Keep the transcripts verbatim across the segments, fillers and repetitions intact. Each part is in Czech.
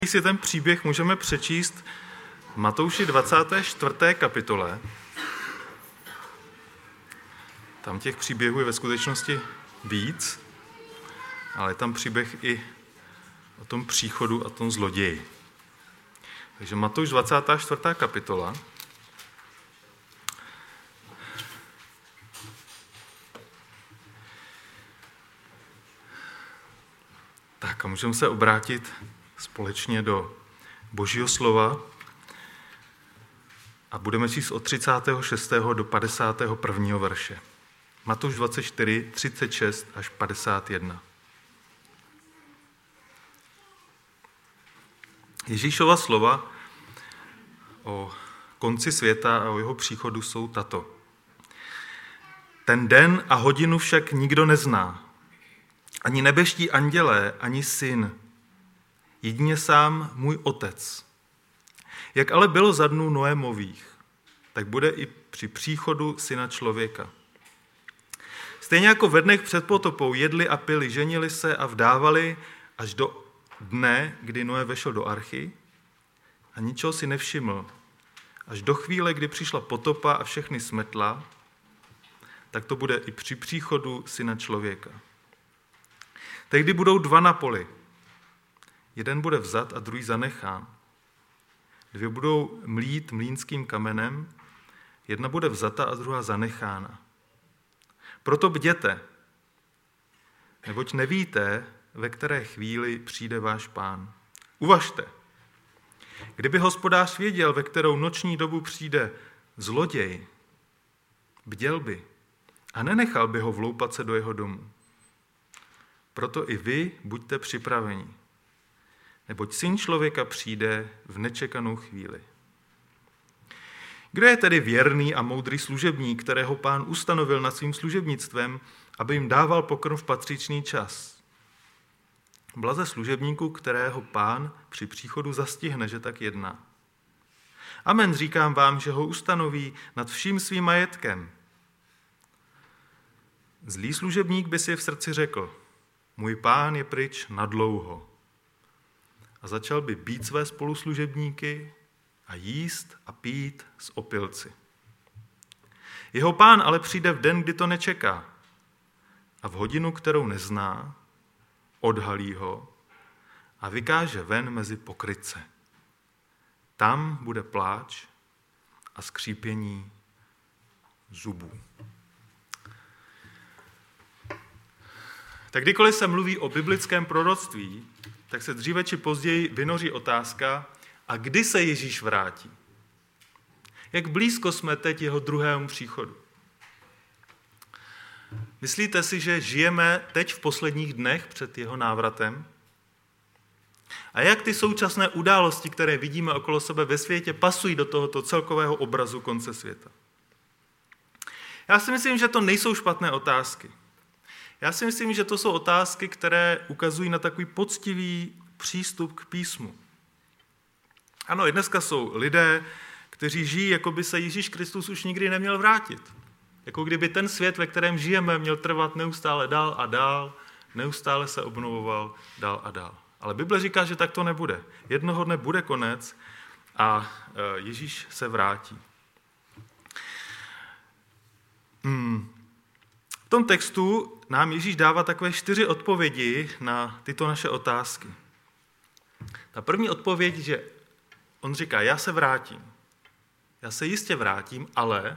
Si ten příběh můžeme přečíst v Matouši dvacáté čtvrté kapitole. Tam těch příběhů je ve skutečnosti víc, ale je tam příběh i o tom příchodu a tom zloději. Takže Matouš dvacátá čtvrtá kapitola. Tak a můžeme se obrátit společně do Božího slova a budeme číst od třicátého šestého do padesátého prvního verše. Matouš dvacet čtyři, třicet šest až padesát jedna. Ježíšova slova o konci světa a o jeho příchodu jsou tato. Ten den a hodinu však nikdo nezná, ani nebeští andělé, ani syn, jedině sám můj otec. Jak ale bylo za dnů Noémových, tak bude i při příchodu syna člověka. Stejně jako ve dnech před potopou jedli a pili, ženili se a vdávali až do dne, kdy Noé vešel do archy a ničeho si nevšiml. Až do chvíle, kdy přišla potopa a všechny smetla, tak to bude i při příchodu syna člověka. Tehdy budou dva na poli. Jeden bude vzat a druhý zanechán. Dvě budou mlít mlýnským kamenem, jedna bude vzata a druhá zanechána. Proto bděte, neboť nevíte, ve které chvíli přijde váš pán. Uvažte. Kdyby hospodář věděl, ve kterou noční dobu přijde zloděj, bděl by a nenechal by ho vloupat se do jeho domu. Proto i vy buďte připraveni, neboť syn člověka přijde v nečekanou chvíli. Kdo je tedy věrný a moudrý služebník, kterého pán ustanovil nad svým služebnictvem, aby jim dával pokrm v patřičný čas? Blaze služebníku, kterého pán při příchodu zastihne, že tak jedná. Amen, říkám vám, že ho ustanoví nad vším svým majetkem. Zlý služebník by si v srdci řekl, můj pán je pryč nadlouho. A začal by být své spoluslužebníky a jíst a pít s opilci. Jeho pán ale přijde v den, kdy to nečeká a v hodinu, kterou nezná, odhalí ho a vykáže ven mezi pokrytce. Tam bude pláč a skřípění zubů. Tak kdykoliv se mluví o biblickém proroctví, tak se dříve či později vynoří otázka, a kdy se Ježíš vrátí? Jak blízko jsme teď jeho druhému příchodu? Myslíte si, že žijeme teď v posledních dnech před jeho návratem? A jak ty současné události, které vidíme okolo sebe ve světě, pasují do tohoto celkového obrazu konce světa? Já si myslím, že to nejsou špatné otázky. Já si myslím, že to jsou otázky, které ukazují na takový poctivý přístup k písmu. Ano, i dneska jsou lidé, kteří žijí, jako by se Ježíš Kristus už nikdy neměl vrátit. Jako kdyby ten svět, ve kterém žijeme, měl trvat neustále dál a dál, neustále se obnovoval dál a dál. Ale Bible říká, že tak to nebude. Jednoho dne bude konec a Ježíš se vrátí. Hmm. V tom textu nám Ježíš dává takové čtyři odpovědi na tyto naše otázky. Ta první odpověď, že on říká, já se vrátím. Já se jistě vrátím, ale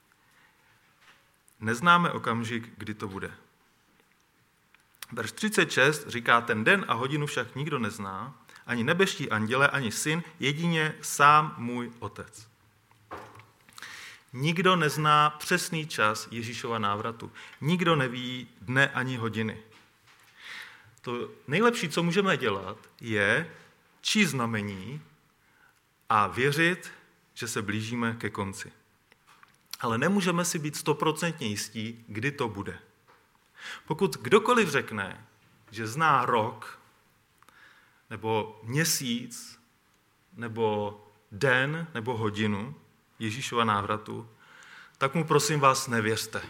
neznáme okamžik, kdy to bude. Verš třicet šest říká, ten den a hodinu však nikdo nezná, ani nebeští anděle, ani syn, jedině sám můj otec. Nikdo nezná přesný čas Ježíšova návratu. Nikdo neví dne ani hodiny. To nejlepší, co můžeme dělat, je číst znamení a věřit, že se blížíme ke konci. Ale nemůžeme si být stoprocentně jistí, kdy to bude. Pokud kdokoliv řekne, že zná rok, nebo měsíc, nebo den, nebo hodinu Ježíšova návratu, tak mu prosím vás nevěřte.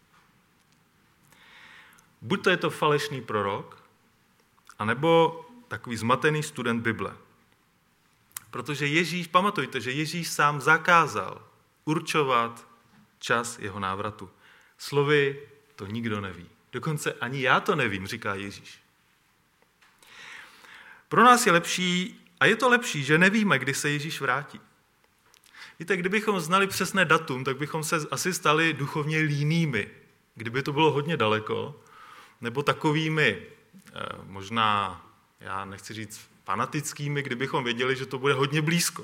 Buď to je to falešný prorok, anebo takový zmatený student Bible. Protože Ježíš, pamatujte, že Ježíš sám zakázal určovat čas jeho návratu. Slovy to nikdo neví. Dokonce ani já to nevím, říká Ježíš. Pro nás je lepší, a je to lepší, že nevíme, kdy se Ježíš vrátí. Víte, kdybychom znali přesné datum, tak bychom se asi stali duchovně línými. Kdyby to bylo hodně daleko, nebo takovými, možná, já nechci říct fanatickými, kdybychom věděli, že to bude hodně blízko.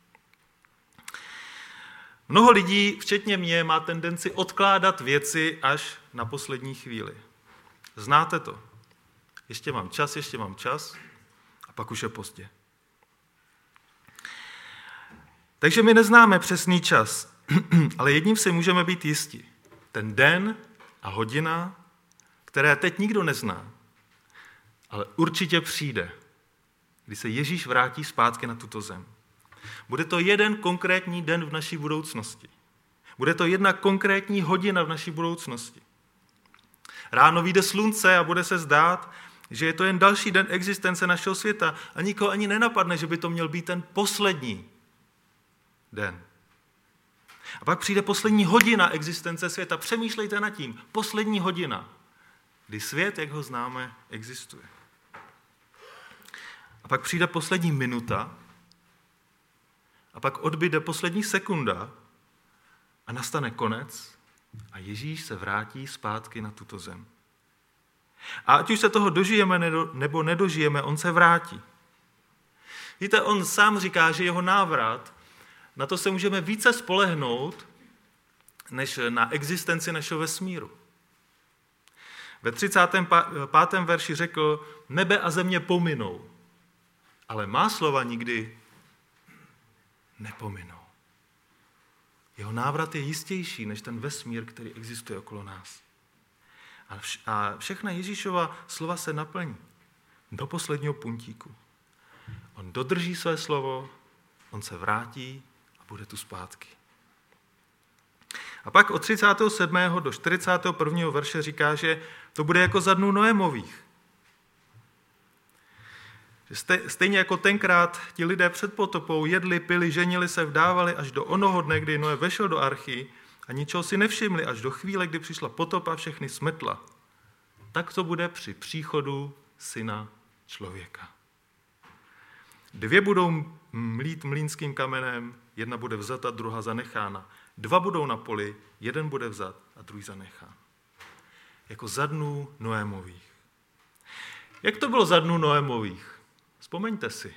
Mnoho lidí, včetně mě, má tendenci odkládat věci až na poslední chvíli. Znáte to? Ještě mám čas, ještě mám čas a pak už je pozdě. Takže my neznáme přesný čas, ale jedním si můžeme být jisti. Ten den a hodina, které teď nikdo nezná, ale určitě přijde, kdy se Ježíš vrátí zpátky na tuto zem. Bude to jeden konkrétní den v naší budoucnosti. Bude to jedna konkrétní hodina v naší budoucnosti. Ráno vyjde slunce a bude se zdát, že je to jen další den existence našeho světa a nikoho ani nenapadne, že by to měl být ten poslední den. A pak přijde poslední hodina existence světa. Přemýšlejte nad tím. Poslední hodina, kdy svět, jak ho známe, existuje. A pak přijde poslední minuta a pak odbyde poslední sekunda a nastane konec a Ježíš se vrátí zpátky na tuto zem. A ať už se toho dožijeme nebo nedožijeme, on se vrátí. Víte, on sám říká, že jeho návrat, na to se můžeme více spolehnout, než na existenci našeho vesmíru. Ve třicátém pátém verši řekl, nebe a země pominou, ale má slova nikdy nepominou. Jeho návrat je jistější než ten vesmír, který existuje okolo nás. A všechna Ježíšova slova se naplní do posledního puntíku. On dodrží své slovo, on se vrátí a bude tu zpátky. A pak od třicátého sedmého do čtyřicátého prvního verše říká, že to bude jako za dnů Noémových. Stejně jako tenkrát ti lidé před potopou jedli, pili, ženili se, vdávali až do onoho dne, kdy Noé vešel do archy a ničeho si nevšimli až do chvíle, kdy přišla potopa a všechny smetla. Tak to bude při příchodu Syna člověka. Dvě budou mlít mlýnským kamenem, jedna bude vzata, druhá zanechána. Dva budou na poli, jeden bude vzat a druhý zanechán. Jako za dnů Noémových. Jak to bylo za dnů Noémových? Vzpomeňte si.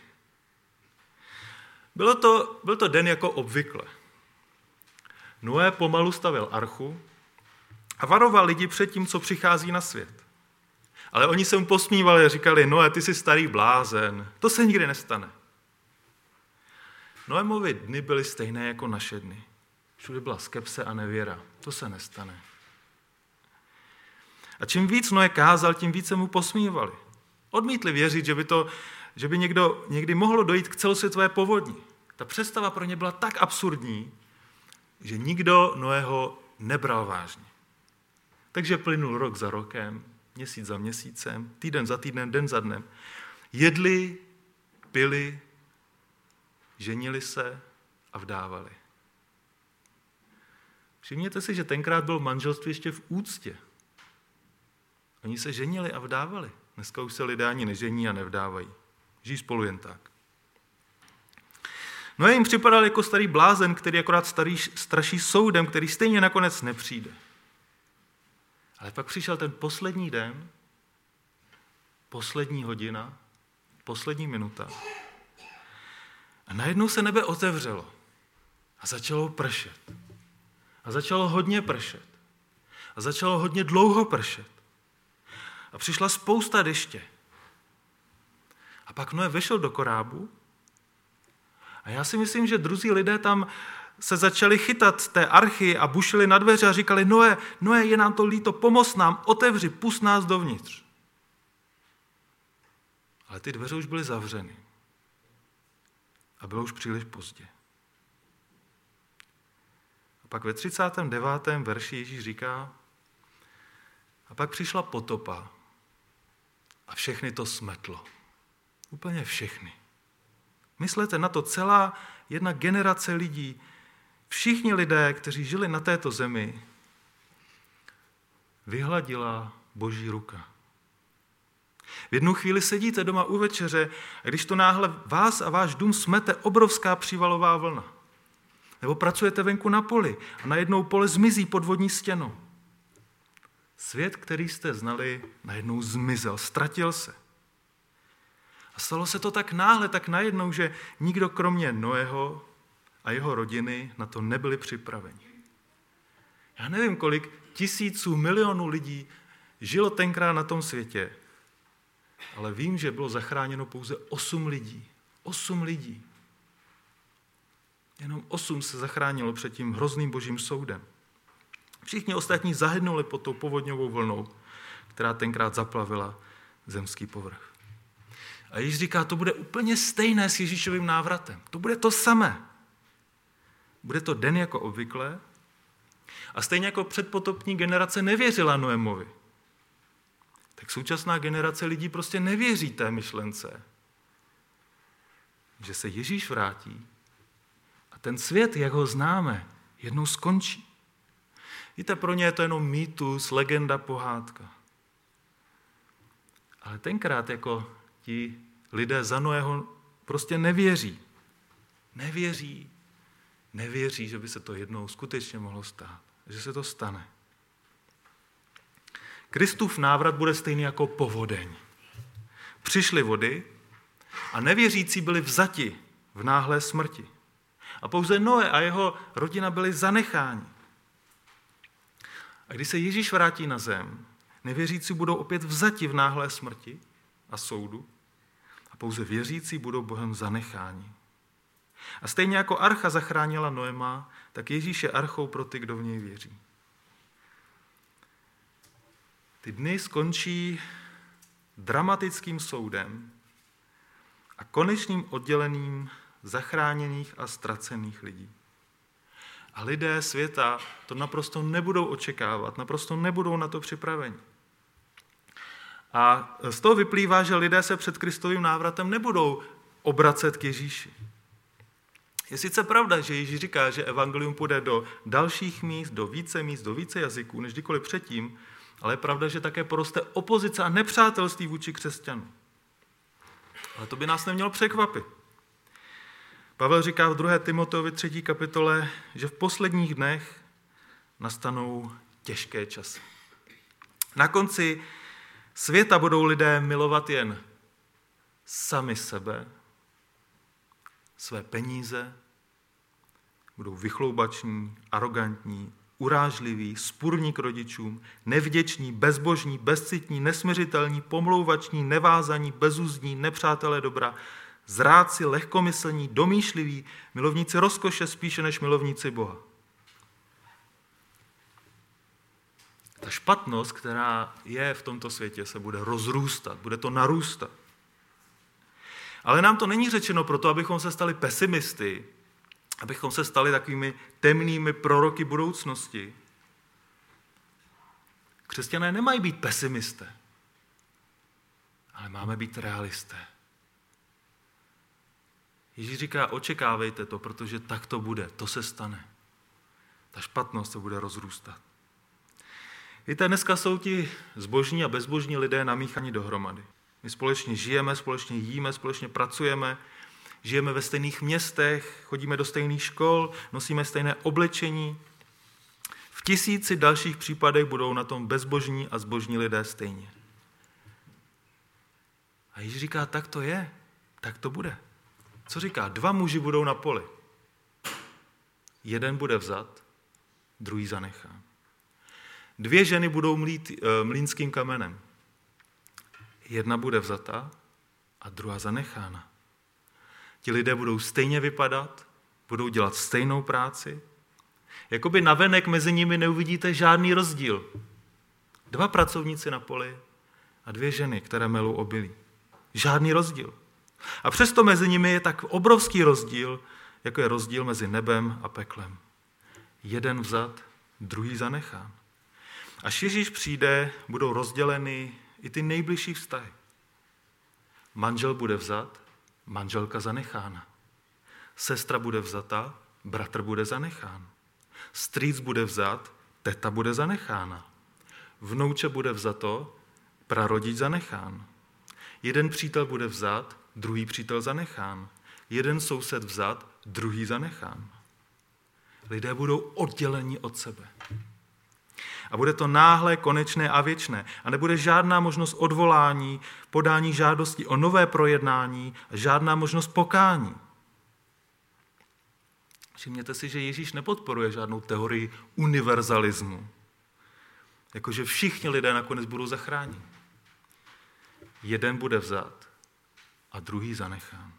Bylo to, byl to den jako obvykle. Noé pomalu stavěl archu a varoval lidi před tím, co přichází na svět. Ale oni se mu posmívali a říkali, Noé, ty jsi starý blázen, to se nikdy nestane. Noémovy dny byly stejné jako naše dny. Všude byla skepse a nevěra. To se nestane. A čím víc Noé kázal, tím více mu posmívali. Odmítli věřit, že by, to, že by někdo, někdy mohlo dojít k celosvětové povodni. Ta představa pro ně byla tak absurdní, že nikdo Noého nebral vážně. Takže plynul rok za rokem, měsíc za měsícem, týden za týdnem, den za dnem. Jedli, pili, ženili se a vdávali. Všimněte si, že tenkrát bylo manželství ještě v úctě. Oni se ženili a vdávali. Dneska už se lidé ani nežení a nevdávají. Žijí spolu jen tak. No a jim připadal jako starý blázen, který akorát starý, straší soudem, který stejně nakonec nepřijde. Ale pak přišel ten poslední den, poslední hodina, poslední minuta. A najednou se nebe otevřelo a začalo pršet. A začalo hodně pršet. A začalo hodně dlouho pršet. A přišla spousta deště. A pak Noé vešel do korábu a já si myslím, že druzí lidé tam se začali chytat té archy a bušili na dveře a říkali, Noé, Noé, je nám to líto, pomoz nám, otevři, pust nás dovnitř. Ale ty dveře už byly zavřeny. A bylo už příliš pozdě. A pak ve třicátém devátém verši Ježíš říká, a pak přišla potopa a všechny to smetlo. Úplně všechny. Myslete na to, celá jedna generace lidí, všichni lidé, kteří žili na této zemi, vyhladila Boží ruka. V jednu chvíli sedíte doma u večeře a když to náhle vás a váš dům smete obrovská přívalová vlna. Nebo pracujete venku na poli a najednou pole zmizí pod vodní stěnou. Svět, který jste znali, najednou zmizel, ztratil se. A stalo se to tak náhle, tak najednou, že nikdo kromě Noého a jeho rodiny na to nebyli připraveni. Já nevím, kolik tisíců, milionů lidí žilo tenkrát na tom světě, ale vím, že bylo zachráněno pouze osm lidí. Osm lidí. Jenom osm se zachránilo před tím hrozným Božím soudem. Všichni ostatní zahynuli pod tou povodňovou vlnou, která tenkrát zaplavila zemský povrch. A Ježíš říká, to bude úplně stejné s Ježíšovým návratem. To bude to samé. Bude to den jako obvykle. A stejně jako předpotopní generace nevěřila Noémovi, tak současná generace lidí prostě nevěří té myšlence, že se Ježíš vrátí a ten svět, jak ho známe, jednou skončí. Víte, pro ně je to jenom mýtus, legenda, pohádka. Ale tenkrát jako ti lidé za Noého prostě nevěří. Nevěří. Nevěří, že by se to jednou skutečně mohlo stát. Že se to stane. Kristův návrat bude stejný jako povodeň. Přišly vody a nevěřící byli vzati v náhlé smrti. A pouze Noé a jeho rodina byli zanecháni. A když se Ježíš vrátí na zem, nevěřící budou opět vzati v náhlé smrti a soudu a pouze věřící budou Bohem zanecháni. A stejně jako archa zachránila Noema, tak Ježíš je archou pro ty, kdo v něj věří. Ty dny skončí dramatickým soudem a konečným oddělením zachráněných a ztracených lidí. A lidé světa to naprosto nebudou očekávat, naprosto nebudou na to připraveni. A z toho vyplývá, že lidé se před Kristovým návratem nebudou obracet k Ježíši. Je sice pravda, že Ježíš říká, že evangelium půjde do dalších míst, do více míst, do více jazyků, než kdykoliv předtím, ale je pravda, že také poroste opozice a nepřátelství vůči křesťanům. Ale to by nás nemělo překvapit. Pavel říká v druhé Timoteovi třetí kapitole, že v posledních dnech nastanou těžké časy. Na konci světa budou lidé milovat jen sami sebe, své peníze, budou vychloubační, arrogantní, urážliví, spurní k rodičům, nevděční, bezbožní, bezcitní, nesměřitelní, pomlouvační, nevázaní, bezúzdní, nepřátelé dobra, zrádci, lehkomyslní, domýšliví, milovníci rozkoše spíše než milovníci Boha. Ta špatnost, která je v tomto světě, se bude rozrůstat, bude to narůstat. Ale nám to není řečeno proto, abychom se stali pesimisty, abychom se stali takovými temnými proroky budoucnosti. Křesťané nemají být pesimisté, ale máme být realisté. Ježíš říká, očekávejte to, protože tak to bude, to se stane. Ta špatnost se bude rozrůstat. Víte, dneska jsou ti zbožní a bezbožní lidé namíchaní dohromady. My společně žijeme, společně jíme, společně pracujeme, žijeme ve stejných městech, chodíme do stejných škol, nosíme stejné oblečení. V tisíci dalších případech budou na tom bezbožní a zbožní lidé stejně. A Ježíš říká, tak to je, tak to bude. Co říká? Dva muži budou na poli. Jeden bude vzat, druhý zanechán. Dvě ženy budou mlít mlýnským kamenem. Jedna bude vzata a druhá zanechána. Ti lidé budou stejně vypadat, budou dělat stejnou práci. Jakoby navenek mezi nimi neuvidíte žádný rozdíl. Dva pracovníci na poli a dvě ženy, které melou obilí. Žádný rozdíl. A přesto mezi nimi je tak obrovský rozdíl, jako je rozdíl mezi nebem a peklem. Jeden vzat, druhý zanechán. Až Ježíš přijde, budou rozděleny i ty nejbližší vztahy. manžel bude vzat, manželka zanechána. Sestra bude vzata, bratr bude zanechán. Strýc bude vzat, teta bude zanechána. Vnouče bude vzato, prarodič zanechán. Jeden přítel bude vzat, druhý přítel zanechán. Jeden soused vzat, druhý zanechán. Lidé budou odděleni od sebe. A bude to náhlé, konečné a věčné. A nebude žádná možnost odvolání, podání žádosti o nové projednání a žádná možnost pokání. Všimněte si, že Ježíš nepodporuje žádnou teorii univerzalismu. Jakože všichni lidé nakonec budou zachráněni. Jeden bude vzat a druhý zanechán.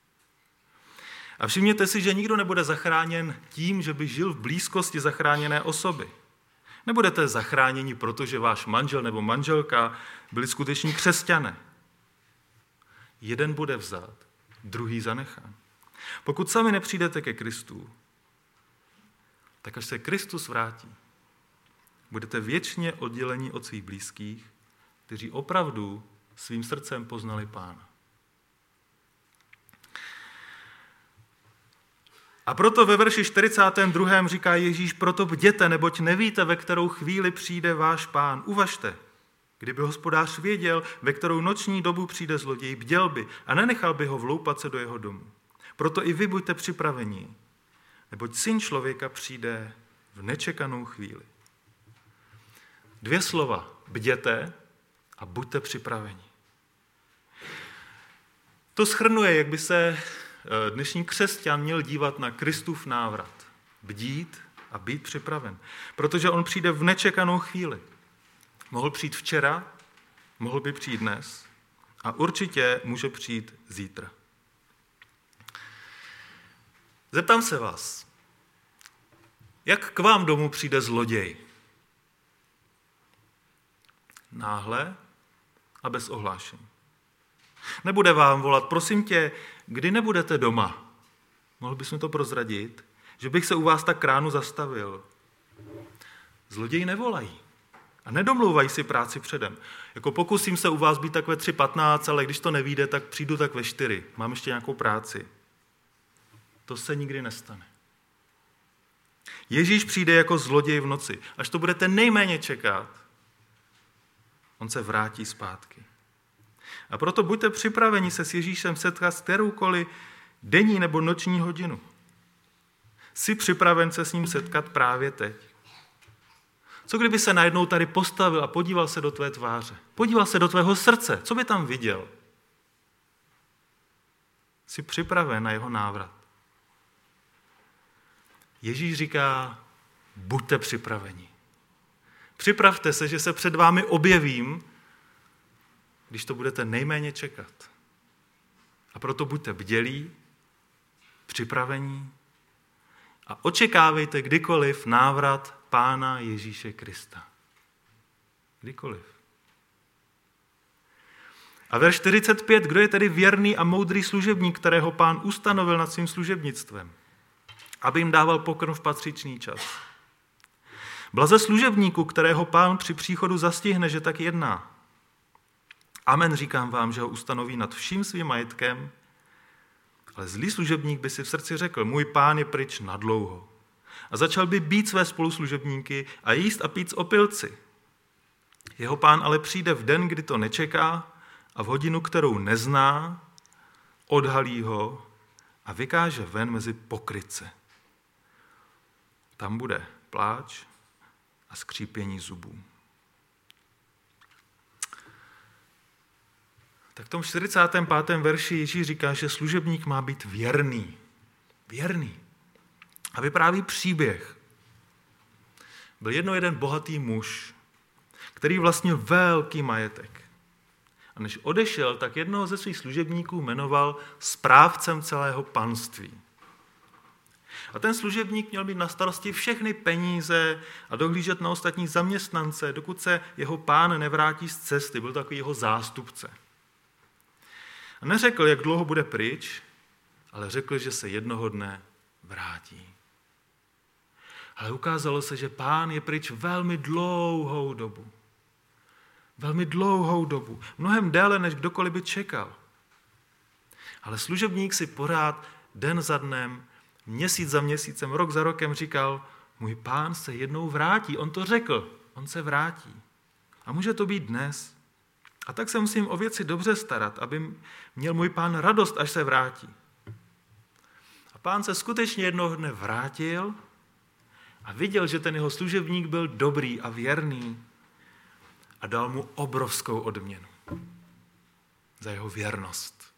A všimněte si, že nikdo nebude zachráněn tím, že by žil v blízkosti zachráněné osoby. Nebudete zachráněni, protože váš manžel nebo manželka byli skuteční křesťané. Jeden bude vzat, druhý zanechán. Pokud sami nepřijdete ke Kristu, tak až se Kristus vrátí, budete věčně odděleni od svých blízkých, kteří opravdu svým srdcem poznali Pána. A proto ve verši čtyřicátém druhém říká Ježíš, proto bděte, neboť nevíte, ve kterou chvíli přijde váš Pán. Uvažte, kdyby hospodář věděl, ve kterou noční dobu přijde zloděj, bděl by a nenechal by ho vloupat se do jeho domu. Proto i vy buďte připraveni, neboť Syn člověka přijde v nečekanou chvíli. Dvě slova, bděte a buďte připraveni. To shrnuje, jak by se dnešní křesťan měl dívat na Kristův návrat. Bdít a být připraven. Protože on přijde v nečekanou chvíli. Mohl přijít včera, mohl by přijít dnes a určitě může přijít zítra. Zeptám se vás, jak k vám domů přijde zloděj? Náhle a bez ohlášení. Nebude vám volat, prosím tě, kdy nebudete doma? Mohl bys mi to prozradit, že bych se u vás tak ráno zastavil. Zloději nevolají a nedomlouvají si práci předem. Jako pokusím se u vás být tak ve tři patnáct, ale když to nevyjde, tak přijdu tak ve čtyři. Mám ještě nějakou práci. To se nikdy nestane. Ježíš přijde jako zloděj v noci. Až to budete nejméně čekat, on se vrátí zpátky. A proto buďte připraveni se s Ježíšem setkat s kteroukoliv denní nebo noční hodinu. Jsi připraven se s ním setkat právě teď. Co kdyby se najednou tady postavil a podíval se do tvé tváře? Podíval se do tvého srdce. Co by tam viděl? Jsi připraven na jeho návrat. Ježíš říká, buďte připraveni. Připravte se, že se před vámi objevím, když to budete nejméně čekat. A proto buďte bdělí, připravení a očekávejte kdykoliv návrat Pána Ježíše Krista. Kdykoliv. A verš čtyřicet pět, kdo je tedy věrný a moudrý služebník, kterého Pán ustanovil nad svým služebnictvem, aby jim dával pokrm v patřičný čas. Blaze služebníku, kterého Pán při příchodu zastihne, že tak jedná. Amen, říkám vám, že ho ustanoví nad vším svým majetkem, ale zlý služebník by si v srdci řekl, můj pán je pryč nadlouho. A začal by být své spoluslužebníky a jíst a pít z opilci. Jeho pán ale přijde v den, kdy to nečeká a v hodinu, kterou nezná, odhalí ho a vykáže ven mezi pokrytce. Tam bude pláč a skřípění zubů. Tak v tom čtyřicátém pátém verši Ježíš říká, že služebník má být věrný. Věrný. A vypráví příběh. Byl jedno jeden bohatý muž, který vlastnil velký majetek. A než odešel, tak jednoho ze svých služebníků jmenoval správcem celého panství. A ten služebník měl mít na starosti všechny peníze a dohlížet na ostatní zaměstnance, dokud se jeho pán nevrátí z cesty. Byl takový jeho zástupce. A neřekl, jak dlouho bude pryč, ale řekl, že se jednoho dne vrátí. Ale ukázalo se, že pán je pryč velmi dlouhou dobu. Velmi dlouhou dobu. Mnohem déle, než kdokoliv by čekal. Ale služebník si pořád den za dnem, měsíc za měsícem, rok za rokem říkal, můj pán se jednou vrátí. On to řekl, on se vrátí. A může to být dnes. A tak se musím o věci dobře starat, aby měl můj pán radost, až se vrátí. A pán se skutečně jednoho dne vrátil a viděl, že ten jeho služebník byl dobrý a věrný a dal mu obrovskou odměnu za jeho věrnost.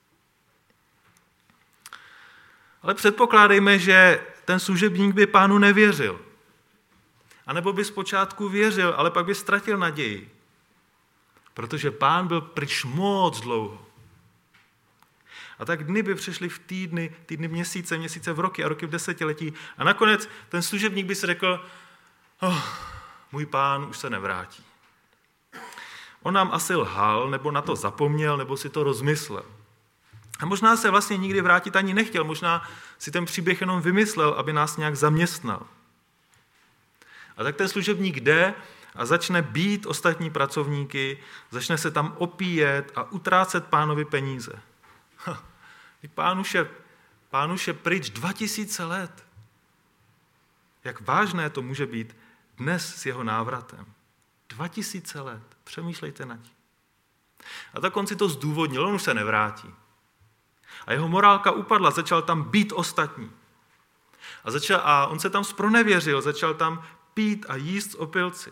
Ale předpokládejme, že ten služebník by pánu nevěřil. A nebo by zpočátku věřil, ale pak by ztratil naději. Protože pán byl pryč moc dlouho. A tak dny by přešly v týdny, týdny v měsíce, měsíce v roky a roky v desetiletí. A nakonec ten služebník by si řekl, oh, můj pán už se nevrátí. On nám asi lhal, nebo na to zapomněl, nebo si to rozmyslel. A možná se vlastně nikdy vrátit ani nechtěl, možná si ten příběh jenom vymyslel, aby nás nějak zaměstnal. A tak ten služebník jde a začne být ostatní pracovníky, začne se tam opíjet a utrácet pánovi peníze. Ha, pán už je, pán už je pryč dva tisíce let. Jak vážné to může být dnes s jeho návratem. Dva tisíce let. Přemýšlejte nad tím. A tak on si to zdůvodnil, on už se nevrátí. A jeho morálka upadla, začal tam být ostatní. A, začal, a on se tam zpronevěřil, začal tam pít a jíst z opilci.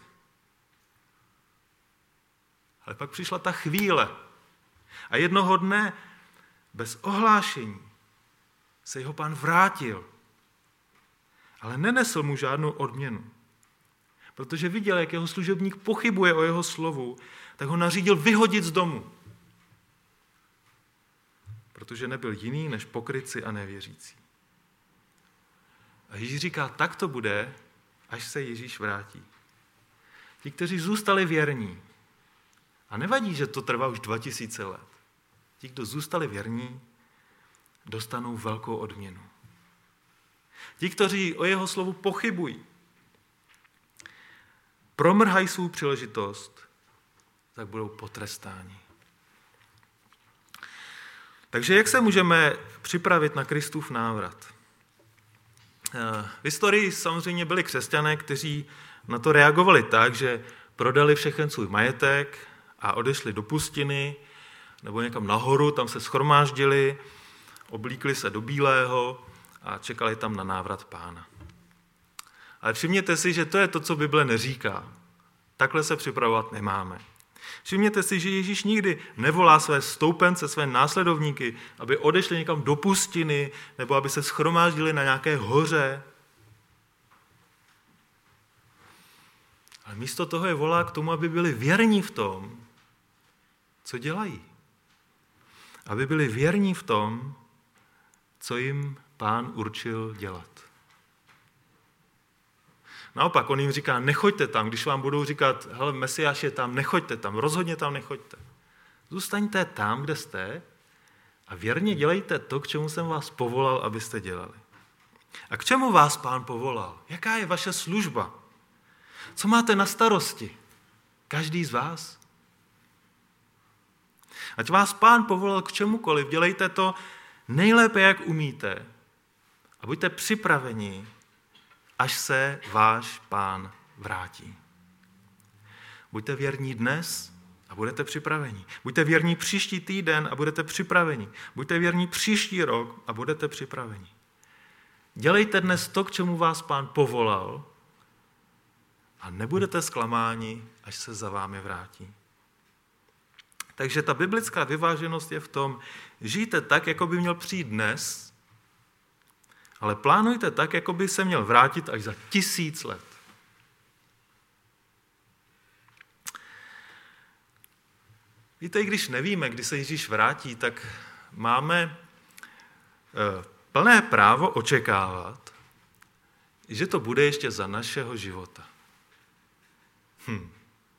Ale pak přišla ta chvíle. A jednoho dne, bez ohlášení, se jeho pán vrátil. Ale nenesl mu žádnou odměnu. Protože viděl, jak jeho služebník pochybuje o jeho slovu, tak ho nařídil vyhodit z domu. Protože nebyl jiný než pokrytci a nevěřící. A Ježíš říká, tak to bude, až se Ježíš vrátí. Ti, kteří zůstali věrní, a nevadí, že to trvá už dva tisíce let, ti, kdo zůstali věrní, dostanou velkou odměnu. Ti, kteří o jeho slovu pochybují, promrhají svou příležitost, tak budou potrestáni. Takže jak se můžeme připravit na Kristův návrat? V historii samozřejmě byli křesťané, kteří na to reagovali tak, že prodali všechen svůj majetek a odešli do pustiny nebo někam nahoru, tam se shromáždili, oblíkli se do bílého a čekali tam na návrat Pána. Ale všimněte si, že to je to, co Bible neříká. Takhle se připravovat nemáme. Všimněte si, že Ježíš nikdy nevolá své stoupence, své následovníky, aby odešli někam do pustiny nebo aby se shromáždili na nějaké hoře. Ale místo toho je volá k tomu, aby byli věrní v tom, co dělají. Aby byli věrní v tom, co jim Pán určil dělat. Naopak, on jim říká, nechoďte tam, když vám budou říkat, hele, Mesiáš je tam, nechoďte tam, rozhodně tam nechoďte. Zůstaňte tam, kde jste a věrně dělejte to, k čemu jsem vás povolal, abyste dělali. A k čemu vás Pán povolal? Jaká je vaše služba? Co máte na starosti? Každý z vás? Ať vás Pán povolal k čemukoliv, dělejte to nejlépe, jak umíte a buďte připraveni, až se váš Pán vrátí. Buďte věrní dnes a budete připraveni. Buďte věrní příští týden a budete připraveni. Buďte věrní příští rok a budete připraveni. Dělejte dnes to, k čemu vás Pán povolal a nebudete zklamáni, až se za vámi vrátí. Takže ta biblická vyváženost je v tom, žijte tak, jako by měl přijít dnes, ale plánujte tak, jako by se měl vrátit až za tisíc let. Víte, i když nevíme, kdy se Ježíš vrátí, tak máme plné právo očekávat, že to bude ještě za našeho života. Hm.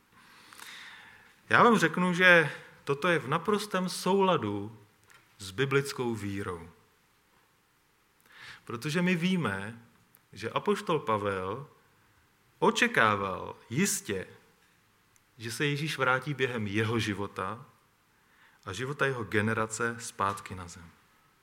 Já vám řeknu, že toto je v naprostém souladu s biblickou vírou. Protože my víme, že apoštol Pavel očekával jistě, že se Ježíš vrátí během jeho života a života jeho generace zpátky na zem.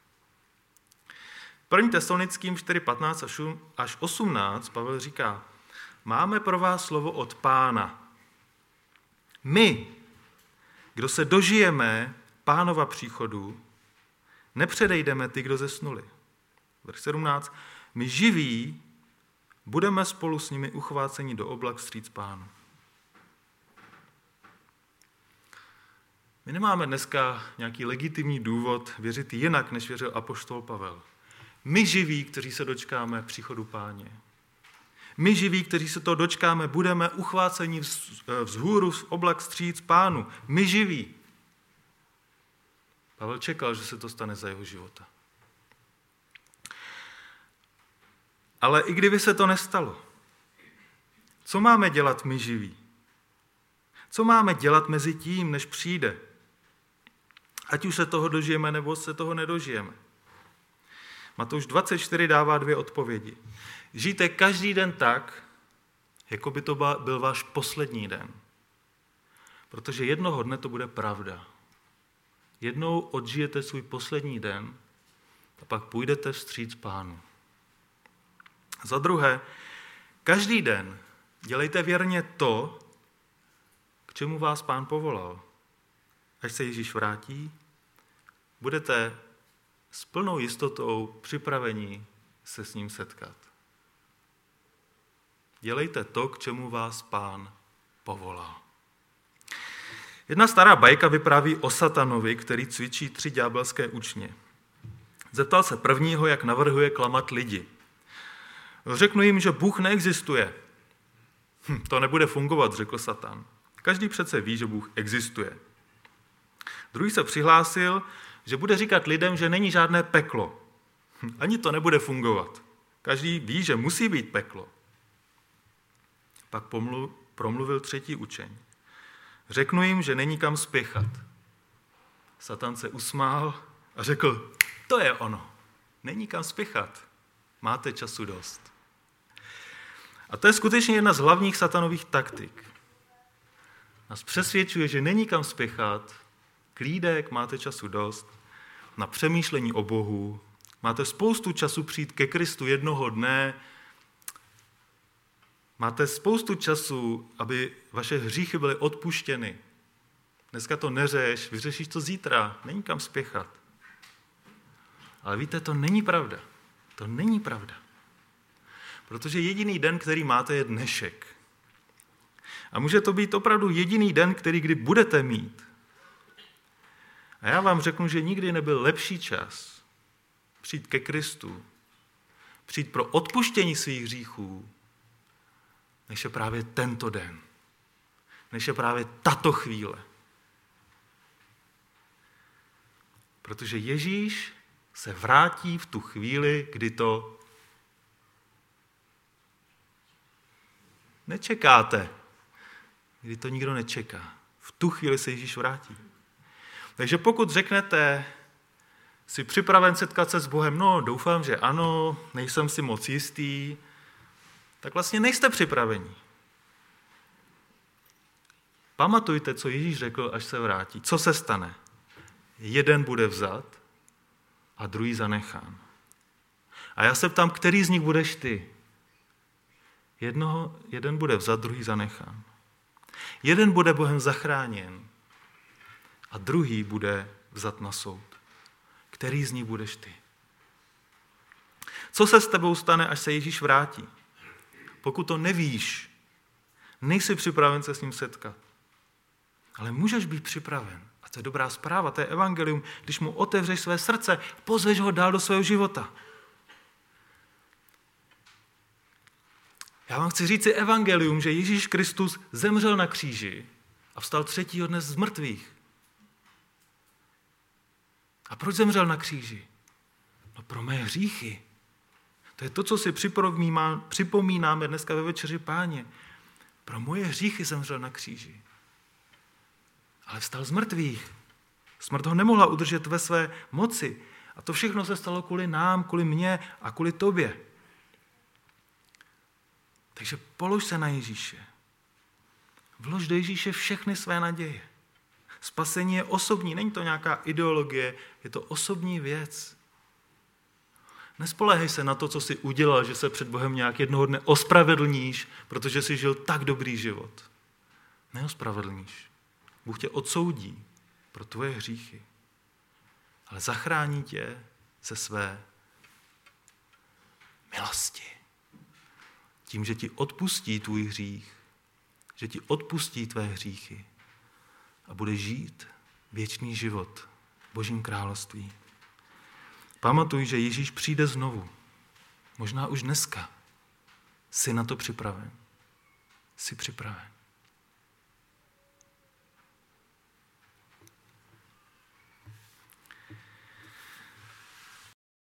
V první Tesalonickým čtyři patnáct až osmnáct Pavel říká, máme pro vás slovo od Pána. My, kdo se dožijeme Pánova příchodu, nepředejdeme ty, kdo zesnuli. Verš sedmnáct. My živí budeme spolu s nimi uchváceni do oblak vstříc Pánu. My nemáme dneska nějaký legitimní důvod věřit jinak, než věřil apoštol Pavel. My živí, kteří se dočkáme příchodu Páně. My živí, kteří se to dočkáme, budeme uchváceni vzhůru v oblak vstříc Pánu. My živí. Pavel čekal, že se to stane za jeho života. Ale i kdyby se to nestalo, co máme dělat my živí? Co máme dělat mezi tím, než přijde? Ať už se toho dožijeme, nebo se toho nedožijeme. Matouš dvacet čtyři dává dvě odpovědi. Žijte každý den tak, jako by to byl váš poslední den. Protože jednoho dne to bude pravda. Jednou odžijete svůj poslední den a pak půjdete vstříc Pánu. Za druhé, každý den dělejte věrně to, k čemu vás Pán povolal. Až se Ježíš vrátí, budete s plnou jistotou připraveni se s ním setkat. Dělejte to, k čemu vás Pán povolal. Jedna stará bajka vypráví o satanovi, který cvičí tři ďábelské učně. Zeptal se prvního, jak navrhuje klamat lidi. Řeknu jim, že Bůh neexistuje. Hm, to nebude fungovat, řekl Satan. Každý přece ví, že Bůh existuje. Druhý se přihlásil, že bude říkat lidem, že není žádné peklo. Hm, ani to nebude fungovat. Každý ví, že musí být peklo. Pak pomlu, promluvil třetí učeň. Řeknu jim, že není kam spěchat. Satan se usmál a řekl, to je ono. Není kam spěchat. Máte času dost. A to je skutečně jedna z hlavních satanových taktik. Nás přesvědčuje, že není kam spěchat, klídek, máte času dost, na přemýšlení o Bohu, máte spoustu času přijít ke Kristu jednoho dne, máte spoustu času, aby vaše hříchy byly odpuštěny. Dneska to neřeš, vyřešíš to zítra, není kam spěchat. Ale víte, to není pravda. To není pravda. Protože jediný den, který máte, je dnešek. A může to být opravdu jediný den, který kdy budete mít. A já vám řeknu, že nikdy nebyl lepší čas přijít ke Kristu, přijít pro odpuštění svých hříchů, než je právě tento den. Než je právě tato chvíle. Protože Ježíš se vrátí v tu chvíli, kdy to nečekáte. Kdy to nikdo nečeká. V tu chvíli se Ježíš vrátí. Takže pokud řeknete, jsi připraven setkat se s Bohem, no doufám, že ano, nejsem si moc jistý, tak vlastně nejste připraveni. Pamatujte, co Ježíš řekl, až se vrátí. Co se stane? Jeden bude vzat a druhý zanechán. A já se ptám, který z nich budeš ty? Jednoho, jeden bude vzat, druhý zanechán. Jeden bude Bohem zachráněn a druhý bude vzat na soud. Který z nich budeš ty? Co se s tebou stane, až se Ježíš vrátí? Pokud to nevíš, nejsi připraven se s ním setkat. Ale můžeš být připraven. A to je dobrá zpráva, to je evangelium. Když mu otevřeš své srdce, pozveš ho dál do svého života. Já vám chci říct si evangelium, že Ježíš Kristus zemřel na kříži a vstal třetího dne z mrtvých. A proč zemřel na kříži? No pro mé hříchy. To je to, co si připomínáme dneska ve večeři Páně. Pro moje hříchy zemřel na kříži. Ale vstal z mrtvých. Smrt ho nemohla udržet ve své moci. A to všechno se stalo kvůli nám, kvůli mně a kvůli tobě. Takže polož se na Ježíše. Vlož do Ježíše všechny své naděje. Spasení je osobní, není to nějaká ideologie, je to osobní věc. Nespoléhej se na to, co jsi udělal, že se před Bohem nějak jednoho dne ospravedlníš, protože jsi žil tak dobrý život. Neospravedlníš. Bůh tě odsoudí pro tvoje hříchy, ale zachrání tě ze své milosti. Tím, že ti odpustí tvůj hřích, že ti odpustí tvé hříchy a budeš žít věčný život v Božím království. Pamatuj, že Ježíš přijde znovu. Možná už dneska. Jsi na to připraven. Jsi připraven.